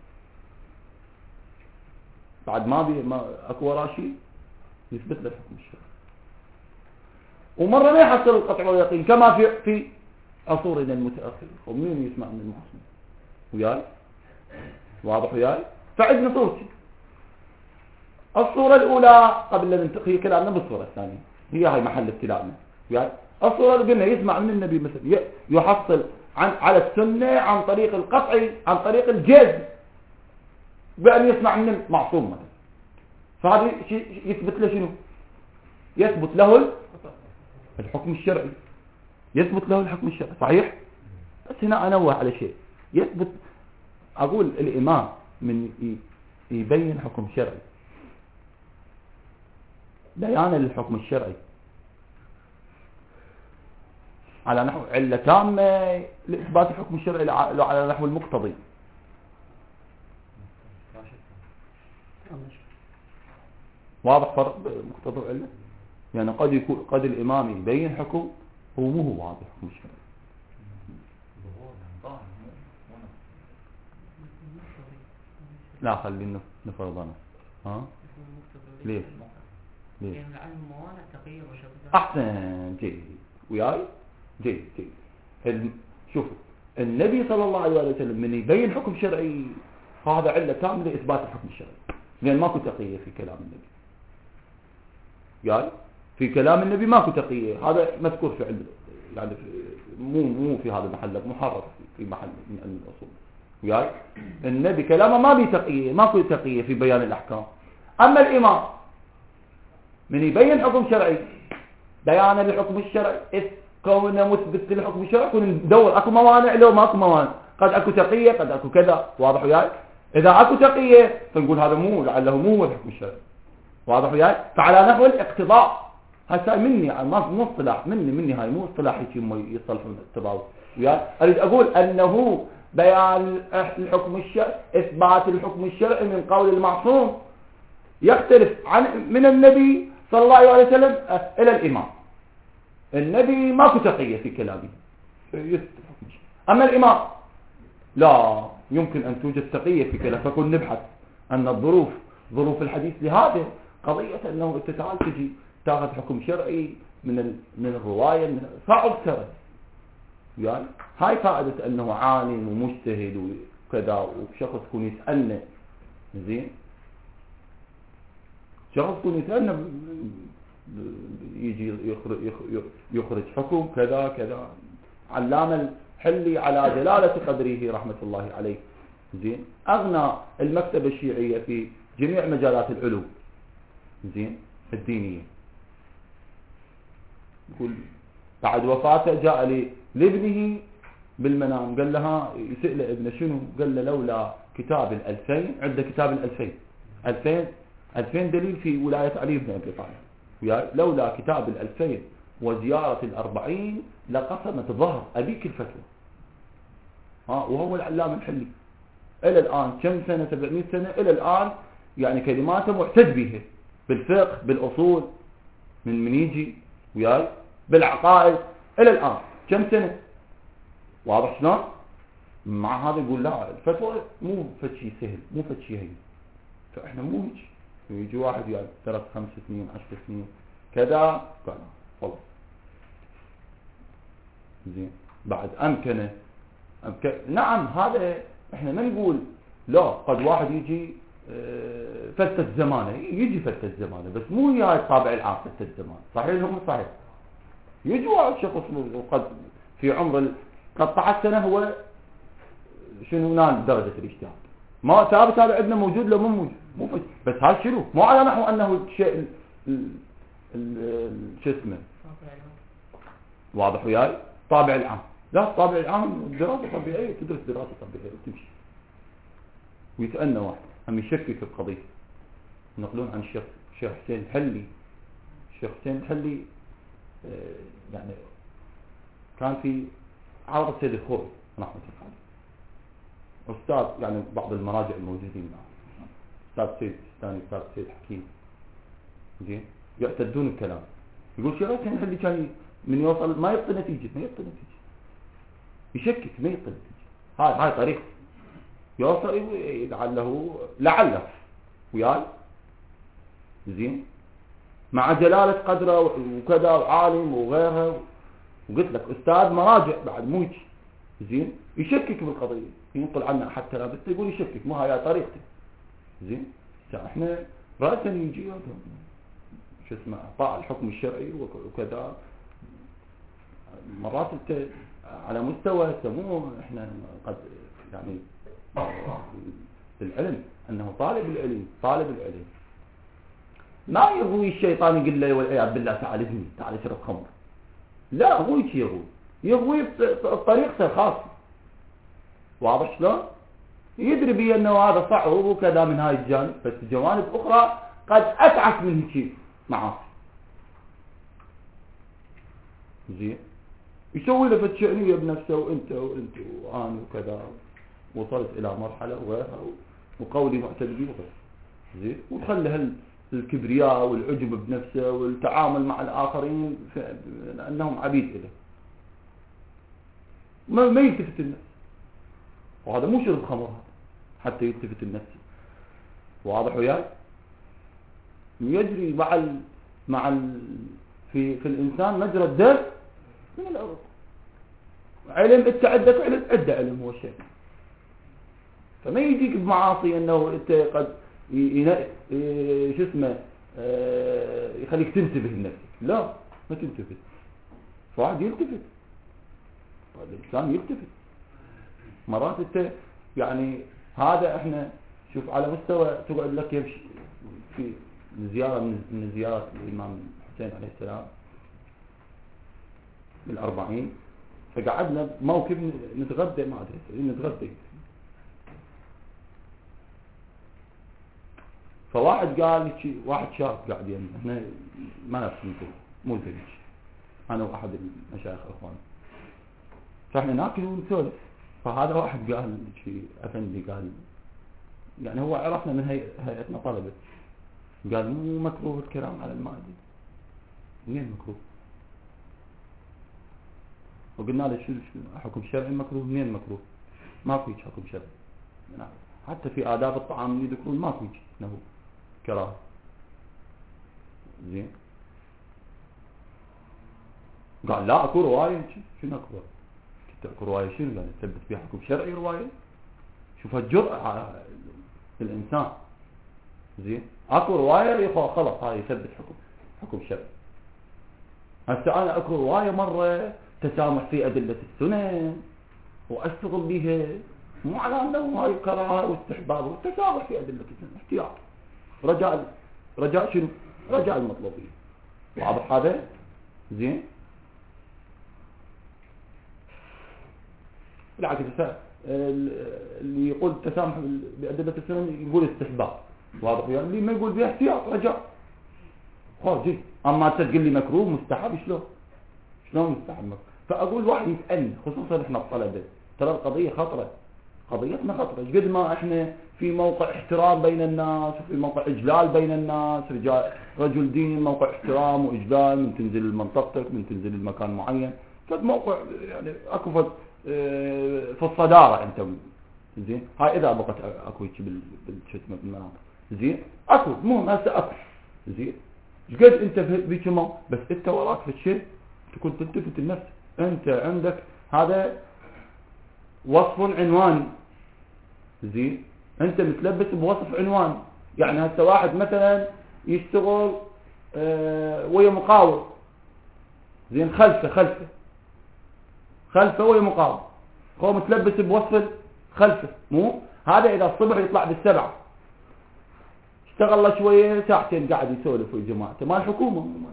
بعد ما بي ما اكو وراه شيء يثبت له الحكم الشرعي. ومره ما يحصل القطع واليقين كما في في عصورنا المتاخره، ومين يسمع من المعصوم وياي؟ واضح وياي؟ فعندنا صورتين. الصوره الاولى قبل ان ننتقل كلامنا بالصوره الثانيه، هي هاي محل ابتلاءنا وياي. الصوره اللي قلنا يسمع من النبي مثلا، يحصل عن على السنه عن طريق القطع، عن طريق الجزم بأن يسمع من المعصوم مثلا. فهذا يثبت له شنو؟ يثبت له الحكم الشرعي، يثبت له الحكم الشرعي. صحيح؟ بس هنا أنوه على شيء، يثبت، أقول الإمام من يبين حكم شرعي بيانا للحكم الشرعي على نحو علة تامة لإثبات الحكم الشرعي على نحو المقتضي. واضح فرق مقتضى وعلة؟ يعني قد يكون قد الإمام يبين حكم هو مو هو واضح حكم الشرعي. لا خلينا نفرض أنا. ها؟ ليش؟ ليش؟ أحسن، جيد وياي، جيد جيد. شوفوا النبي صلى الله عليه وسلم من يبين حكم شرعي هذا علة تامة لإثبات الحكم الشرعي، لأن ماكو تقية في كلام النبي. يعني في كلام النبي ماكو تقية، هذا مذكور في علم، يعني مو مو في هذا المحل، محرر في محل من علم الأصول. يعني النبي كلامه ما بيه تقية، ماكو تقية في بيان الأحكام. أما الإمام من يبين حكم شرعي بيانا للحكم الشرعي، إذ كونه مثبت للحكم الشرعي كون ندور اكو موانع لو ماكو موانع، قد اكو تقية قد اكو كذا. واضح وياي؟ اذا اكو تقية فنقول هذا مو لعله مو هو الحكم الشرعي. واضح وياي؟ فعلى نحو الاقتضاء، هسه مني يعني ما مو اصطلاح مني مني هاي مو اصطلاح يجي يصطلحوا التباوي وياي. اريد اقول انه بيان الحكم الشرعي، اثبات الحكم الشرعي من قول المعصوم يختلف عن من النبي صلى الله عليه وسلم الى الامام. النبي ماكو تقية في كلامه، أما الإمام لا يمكن أن توجد تقية في كلامه. فكن نبحث أن الظروف ظروف الحديث لهذا قضية أنه تتعال تجي تاخذ حكم شرعي من من الرواية من صعب ترى. يعني هاي فائدة أنه عالم ومجتهد وكذا، وشخص يكون يسألنا زين، شخص يكون يسألنا يجي يخرج, يخرج حكم كذا كذا. علامة الحلي على دلالة قدره رحمة الله عليه زين أغنى المكتبة الشيعية في جميع مجالات العلوم زين الدينية. يقول بعد وفاته جاء لي لابنه بالمنام، قال لها يسأل ابنه شنو؟ قال له لولا كتاب الألفين، عنده كتاب الألفين ألفين ألفين دليل في ولاية علي بن أبي طالب، لولا كتاب الألفين وزيارة الأربعين لقسمت ظهر أبيك الفتوى. ها وهو العلامة الحلي إلى الآن كم سنة؟ سبعمائة سنة إلى الآن، يعني كلماته معتد بها بالفقه بالأصول من من يجي وياي بالعقائد إلى الآن كم سنة. واضح شلون؟ مع هذا يقول لا الفتوى مو فتشي سهل، مو فتشي هين. فإحنا مو نجي يجي واحد يعني ثلاث خمس سنين عشر سنين كذا قال والله زين بعد أمكنه أمكن. نعم هذا إحنا ما نقول لا، قد واحد يجي فتة زمانه، يجي فتة زمانه بس مو هي الطابع العام فتة زمانه. صحيح هم صحيح؟ يجي واحد شخص قد في عمر قطعت سنة هو شنو نال درجة الاجتهاد، ما ثابت هذا عندنا موجود لو مو موجود مو بس هذا شنو مو على نحو أنه الشيء ال ال شو اسمه واضح وياي طابع العام. لا الطابع العام دراسة طبيعية، تدرس دراسة طبيعية وتمشي. ويتأنى واحد هم يشكك القضية. ينقلون عن الشيخ الشيخ حسين الحلي. الشيخ حسين الحلي آه يعني كان في عارض سيد الخوي رحمة الله عليه، أستاذ يعني بعض المراجع الموجودين معه، أستاذ سيد الثاني أستاذ سيد حكيم، زين يعتدون الكلام. يقول الشيخ حسين الحلي كان من يوصل ما يعطي نتيجة، ما يعطي نتيجة، يشكك ما يعطي نتيجة. هاي هاي طريقة يوصل لعله لعله وياي زين مع جلالة قدره وكذا وعالم وغيرها، وقلت لك أستاذ مراجع بعد مو يجي زين يشكك بالقضية، ينقل عنه حتى لا بس يقول يشكك، مو هاي طريقته زين. احنا رأسا يجي شو اسمه اعطاء الحكم الشرعي وكذا مرات انت على مستوى سموه احنا قد يعني العلم انه طالب العلم طالب العلم ما يغوي الشيطان يقول له والعياذ بالله تعال ابني تعال اشرب خمر، لا هو يجي يغوي يغوي بطريقته الخاصة. واضح شلون؟ يدري بي انه هذا صعب وكذا من هاي الجانب، بس جوانب اخرى قد اتعس من شيء معاصي زين يسوي له فتشعنية بنفسه وانت وانت وانا وكذا، وصلت الى مرحلة وغيرها وقولي معتد به زين، وتخلي الكبرياء والعجب بنفسه والتعامل مع الاخرين انهم عبيد له، ما ما يلتفت النفس. وهذا مو شرب خمر حتى يلتفت النفس. واضح وياي؟ يجري مع ال مع ال في في الانسان مجرى الدم من العروق. علم انت عندك علم عنده علم هو شيء، فما يجيك بمعاصي انه انت قد شو اسمه يخليك تنتبه لنفسك، لا ما تنتبه. فواحد يلتفت، الانسان يلتفت مرات انت يعني هذا احنا شوف على مستوى تقعد لك يمشي في زيارة من زيارات الإمام حسين عليه السلام بالأربعين، فقعدنا موقف نتغدى ما أدري نتغدى، فواحد قال شيء واحد شاب قاعد يمنا احنا ما نفس نقول مو الفريج أنا وأحد المشايخ أخوان، فاحنا ناكل ونسولف، فهذا واحد قال شيء أفندي قال يعني هو عرفنا من هيئتنا طلبة، قال مو مكروه الكلام على المائدة. منين مكروه؟ وقلنا له شو حكم شرعي مكروه؟ منين مكروه؟ ماكو هيك حكم شرعي يعني حتى في آداب الطعام يذكرون ماكو هيك انه كراهه زين. قال لا اكو رواية. شنو اكو اكو رواية؟ شنو يعني تثبت بها حكم شرعي رواية؟ شوف الجرأة على الانسان زين. اكو رواية خلاص هاي يثبت حكم حكم شرعي. هسه انا اكو رواية مرة تسامح في ادلة السنن واشتغل بها، مو على انه هاي كراهه واستحباب، والتسامح في ادلة السنن احتياط رجاء رجاء شنو؟ رجاء المطلوبين. واضح هذا زين. بالعكس اللي يقول التسامح بأدلة السنن يقول استحباب، واضح يعني اللي ما يقول بها احتياط رجاء خارجي. اما تقول لي مكروه مستحب، شلون شلون مستحب مكروه؟ فاقول واحد يسالني خصوصا احنا الطلبه، ترى القضيه خطره، قضيتنا خطره. قد ما احنا في موقع احترام بين الناس وفي موقع اجلال بين الناس، رجال رجل دين موقع احترام واجلال، من تنزل منطقتك من تنزل المكان معين، فد موقع يعني اكو فد في الصداره انت زين. هاي اذا بقت اكو هيك بالشتمه بالمناطق زين، اكو مو هسه اكو زين. قد انت بيك ما بس انت وراك في الشيء تكون تلتفت النفس، انت عندك هذا وصف عنواني زين، انت متلبس بوصف عنواني. يعني هسه واحد مثلا يشتغل اه ويا مقاول زين، خلفه خلفه خلفه ويا مقاول، هو متلبس بوصف خلفه، مو هذا اذا الصبح يطلع بالسبعة اشتغل له شويه ساعتين قاعد يسولف ويا جماعته مال الحكومه ما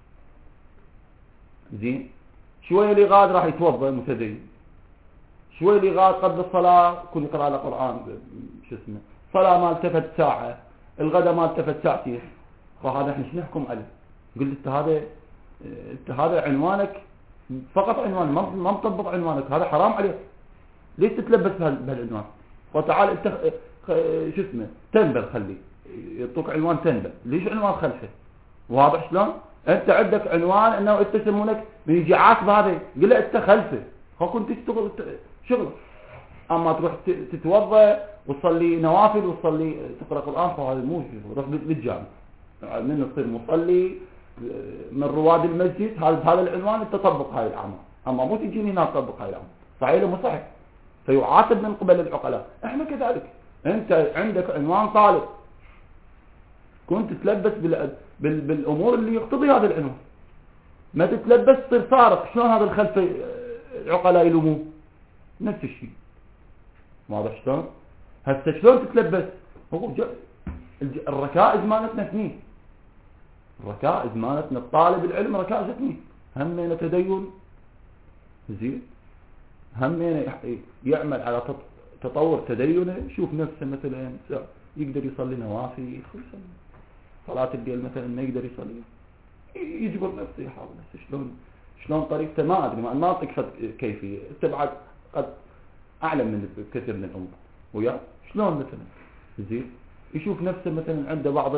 زين. شويه اللي غاد راح يتوضا متدين، شويه اللي غاد قبل الصلاه كل يقرا له قران شو اسمه، صلاه ما التفت ساعه، الغداء ما التفت ساعتين، فهذا احنا شو نحكم عليه؟ قلت انت هذا انت هذا عنوانك فقط عنوان، ما مطبق عنوانك، هذا حرام عليك. ليش تتلبس بهالعنوان؟ وتعال انت شو اسمه تنبل، خلي يعطوك عنوان تنبل، ليش عنوان خلفه؟ واضح شلون؟ انت عندك عنوان انه انت يسمونك بيجي عاقب هذا، قل له انت خلفه خو كنت تشتغل شغل. اما تروح تتوضا وتصلي نوافل وتصلي تقرا قران، فهذا مو شغل. روح للجامع من تصير مصلي من رواد المسجد، هذا هذا العنوان انت تطبق هاي الاعمال. اما مو تجيني هنا تطبق هاي الاعمال، صحيح ولا مو صحيح؟ فيعاتب من قبل العقلاء. احنا كذلك، انت عندك عنوان طالب كنت تتلبس بال... بال... بالامور اللي يقتضي هذا العنوان، ما تتلبس تصير صارخ. شلون هذا الخلف العقلاء يلوموه؟ نفس الشيء. واضح شلون؟ هسه شلون تتلبس؟ هو ج... الج... الركائز مالتنا اثنين، الركائز مالتنا الطالب العلم ركائز اثنين، همين تدين زين، همين يعمل على تطور تدينه، يشوف نفسه مثلا يقدر يصلي نوافل، يدخل يصلي صلاة الليل مثلا ما يقدر يصلي، يجبر نفسه يحاول. شلون شلون طريقته ما ادري، ما اعطيك كيفيه، انت بعد قد اعلم من كثير من الامور ويا شلون مثلا زين يشوف نفسه مثلا عنده بعض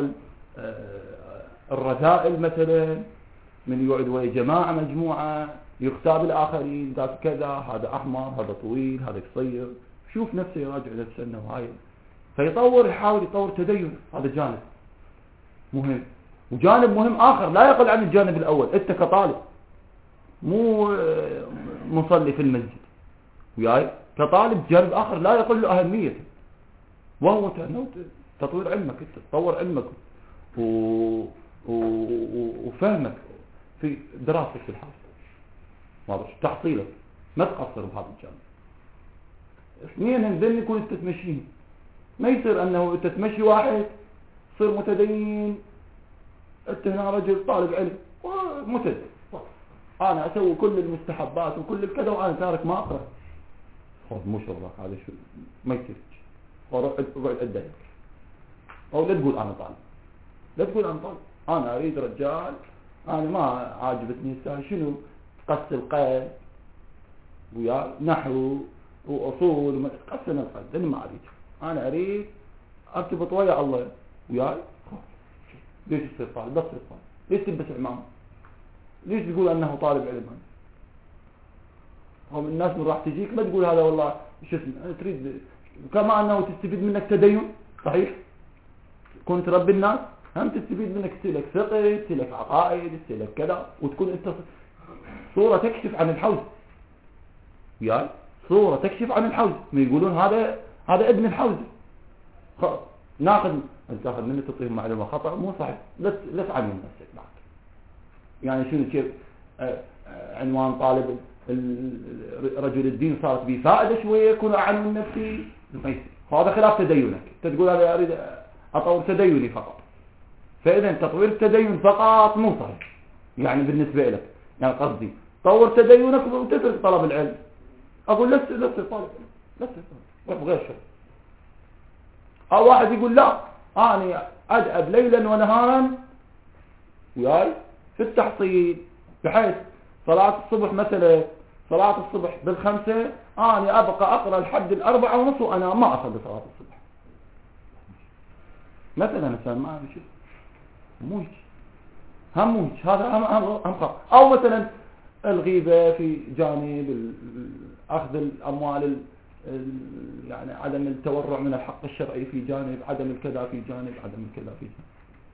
الرذائل، مثلا من يقعد ويا جماعه مجموعه يغتاب الاخرين، ذاك كذا، هذا احمر، هذا طويل، هذا قصير، يشوف نفسه يراجع نفسه انه هاي، فيطور يحاول يطور تدين. هذا جانب مهم. وجانب مهم آخر لا يقل عن الجانب الأول، أنت كطالب مو مصلي في المسجد وياي، كطالب جانب آخر لا يقل له أهميته، وهو تطوير علمك، أنت تطور علمك و... و... وفهمك في دراستك في الحال، واضح تحصيلك، ما تقصر بهذا الجانب. اثنين هنزل يكون انت تمشيهم، ما يصير انه انت تمشي واحد صير متدين، انت هنا رجل طالب علم ومتدين، انا اسوي كل المستحبات وكل الكذا وانا تارك ما اقرا. خذ مو شغلك هذا، شو ما يصير. اقعد اقعد ادعي او لا تقول انا طالب، لا تقول انا طالب، انا اريد رجال، انا ما عاجبتني الساعه شنو قص القيد ويا نحو واصول وما تقسم القيد، انا ما اريد، انا اريد ارتبط ويا الله وياي. ليش تصير طالب؟ بس تصير طالب، ليش تلبس عمامه؟ ليش تقول انه طالب علم؟ هم الناس من راح تجيك ما تقول هذا والله شو اسمه تريد، كما انه تستفيد منك تدين صحيح، كنت تربي الناس، هم تستفيد منك تسلك فقه، تسلك عقائد، تسلك كذا، وتكون انت صورة تكشف عن الحوز وياي، صورة تكشف عن الحوز. ما يقولون هذا هذا ابن الحوز، ناخذ تاخذ منه تعطيه معلومه خطا مو صحيح، لا لا تعلم نفسك بعد. يعني شنو كيف عنوان طالب رجل الدين صارت به فائده شويه يكون اعلم من نفسي، هذا خلاف تدينك. انت تقول انا اريد اطور تديني فقط، فاذا تطوير التدين فقط مو صحيح يعني بالنسبه لك، يعني قصدي طور تدينك وتترك طلب العلم. اقول لا لا تصير طالب، لا تصير طالب غير شيء. او واحد يقول لا انا ادعب ليلا ونهارا وياي في التحصيل، بحيث صلاة الصبح مثلا صلاة الصبح بالخمسة انا ابقى اقرا لحد الاربعة ونص وانا ما اصلي صلاة الصبح مثلا. مثلا ما بشوف مو هيك، هم مو هيك، هذا هم هم هم خطأ. او مثلا الغيبة في جانب اخذ الاموال، يعني عدم التورع من الحق الشرعي في جانب، عدم الكذا في جانب، عدم الكذا في جانب،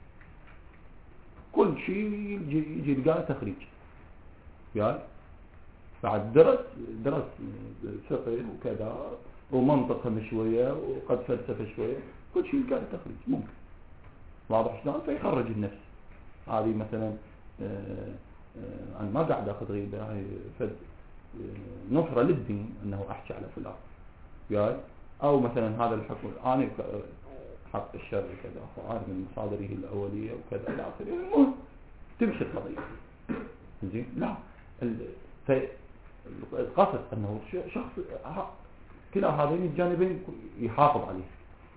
كل شيء يجي يلقى تخريج. يعني بعد درس درس فقه وكذا ومنطق هم شويه وقد فلسفه شويه، كل شيء يلقى تخريج ممكن، واضح شلون؟ فيخرج النفس. هذه مثلا انا ما قاعد اخذ غيبه، هاي فد نصره للدين انه احكي على فلان، يعني او مثلا هذا الحكم انا حق الشر كذا وعارف من مصادره الأولية وكذا إلى آخره. المهم تمشي القضية زين. لا القصد أنه شخص كلا هذين الجانبين يحافظ عليه.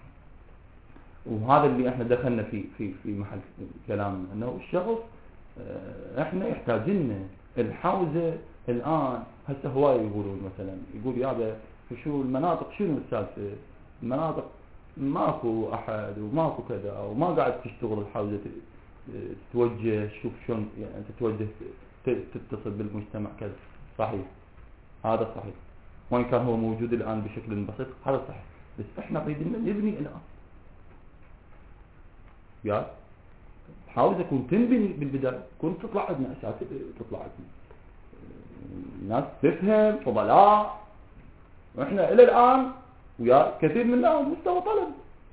وهذا اللي احنا دخلنا في في في محل كلامنا، انه الشخص احنا يحتاج لنا الحوزه الان. هسه هواي يقولون مثلا يقول يابا شو المناطق، شنو السالفه المناطق ماكو احد وماكو كذا وما قاعد تشتغل الحوزه تتوجه شوف شلون يعني تتوجه تتصل بالمجتمع كذا. صحيح هذا صحيح، وان كان هو موجود الان بشكل بسيط هذا صحيح، بس احنا بدنا نبني الان يا حاول تكون تنبني بالبداية، كنت تطلع عندنا أساسا تطلع عندنا الناس تفهم فضلاء، وإحنا إلى الآن ويا كثير منا مستوى طلب.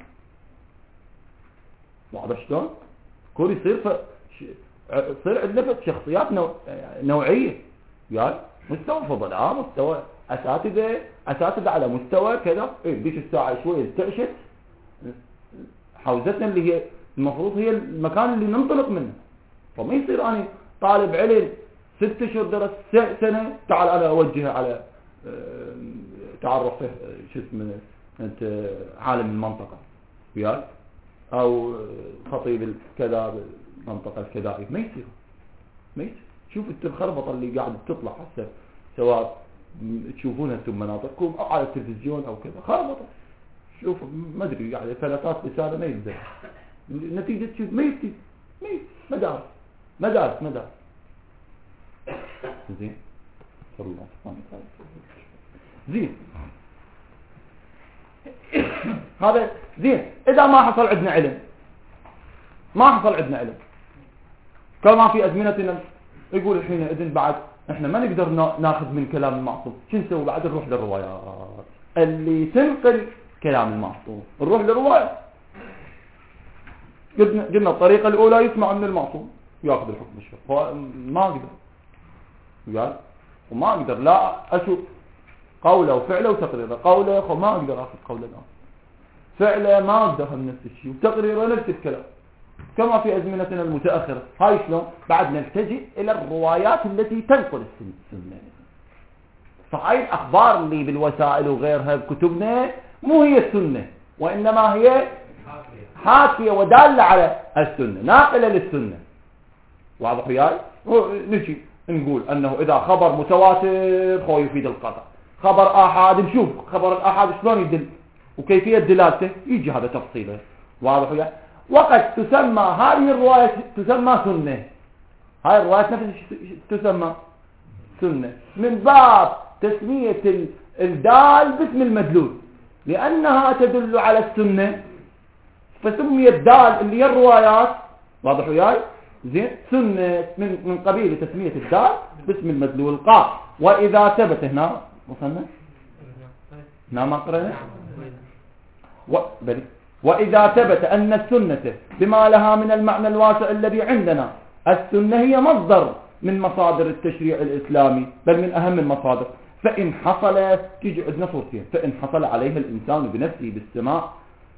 واضح شلون؟ كون يصير ف... يصير عندنا شخصيات نوع... نوعية ويا مستوى فضلاء، مستوى أساتذة أساتذة على مستوى كذا. إيه ديش الساعة شوية تعشت حوزتنا اللي هي المفروض هي المكان اللي ننطلق منه. فما يصير أنا طالب علم ست اشهر درس سنة تعال أنا أوجهه على تعرف شو اسمه أنت عالم المنطقة وياك أو خطيب كذا المنطقة الكذائي. ما يصير ما يصير. شوف انت الخربطة اللي قاعد تطلع هسه سواء تشوفونها انتم مناطقكم أو على التلفزيون أو كذا خربطة. شوف ما أدري يعني فلتات لسانه ما يقدر نتيجة شو ميتي ميت مدارس مدارس مدارس زين. صلى الله عليه وسلم. زين هذا زين. إذا ما حصل عندنا علم ما حصل عندنا علم كما في أزمنتنا يقول الحين إذن بعد إحنا ما نقدر ناخذ من كلام المعصوم. شو نسوي بعد؟ نروح للروايات اللي تنقل كلام المعصوم، نروح للرواية. قلنا قلنا الطريقة الأولى يسمع من المعصوم ويأخذ الحكم الشرعي. ما أقدر وياك وما أقدر لا أشوف قوله وفعله وتقريره. قوله ما أقدر أخذ قوله الآن، فعله ما أقدر هم نفس الشيء، وتقريره نفس الكلام كما في أزمنتنا المتأخرة. هاي شلون؟ بعد نلتجئ إلى الروايات التي تنقل السنة. فهاي الأخبار اللي بالوسائل وغيرها بكتبنا مو هي السنة، وإنما هي حاكية ودالة على السنة ناقلة للسنة. واضح وياي؟ نجي نقول أنه إذا خبر متواتر هو يفيد القطع، خبر آحاد نشوف خبر الآحاد شلون يدل وكيفية دلالته يجي هذا تفصيله. واضح وياي؟ وقد تسمى هذه الرواية تسمى سنة. هاي الرواية نفس تسمى سنة من باب تسمية الدال باسم المدلول، لأنها تدل على السنة فسمي الدال اللي هي الروايات. واضح وياي؟ زين سنة من من قبيل تسمية الدال باسم المدلول قال وإذا ثبت. هنا وصلنا هنا ما قرأنا و... وإذا ثبت أن السنة بما لها من المعنى الواسع الذي عندنا. السنة هي مصدر من مصادر التشريع الإسلامي، بل من أهم المصادر. فإن حصل تيجي عندنا صورتين: فإن حصل عليها الإنسان بنفسه بالسماع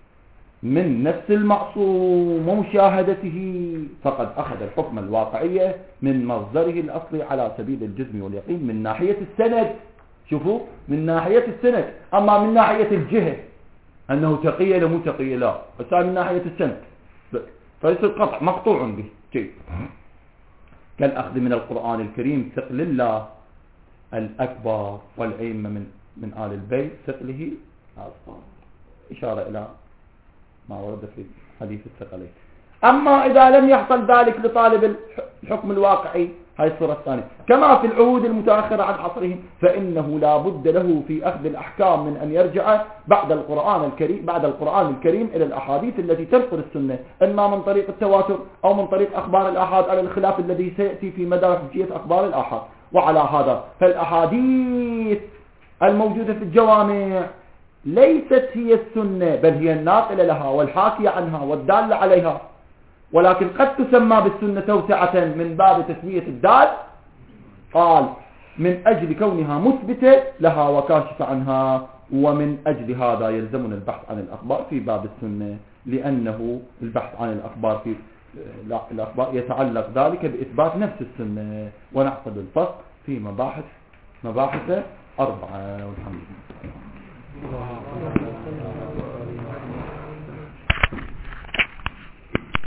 من نفس المعصوم ومشاهدته فقد أخذ الحكم الواقعية من مصدره الأصلي على سبيل الجزم واليقين من ناحية السند. شوفوا من ناحية السند، أما من ناحية الجهة أنه تقي لمو تقي لا، بس من ناحية السند فيصير قطع مقطوع به. كيف؟ كالأخذ من القرآن الكريم ثقل الله الأكبر والأئمة من من آل البيت ثقله الأصغر، إشارة إلى ما ورد في حديث الثقلين. أما إذا لم يحصل ذلك لطالب الحكم الواقعي، هاي الصورة الثانية، كما في العهود المتأخرة عن عصرهم، فإنه لا بد له في أخذ الأحكام من أن يرجع بعد القرآن الكريم بعد القرآن الكريم إلى الأحاديث التي تنقل السنة، إما من طريق التواتر أو من طريق أخبار الآحاد، على الخلاف الذي سيأتي في مدى حجية أخبار الآحاد. وعلى هذا فالأحاديث الموجودة في الجوامع ليست هي السنة، بل هي الناقلة لها والحاكية عنها والدالة عليها، ولكن قد تسمى بالسنة توسعة من باب تسمية الدال، قال من أجل كونها مثبتة لها وكاشفة عنها، ومن أجل هذا يلزمنا البحث عن الأخبار في باب السنة لأنه البحث عن الأخبار في الأخبار يتعلق ذلك بإثبات نفس السنة. ونعقد الفصل في مباحث مباحث أربعة والحمد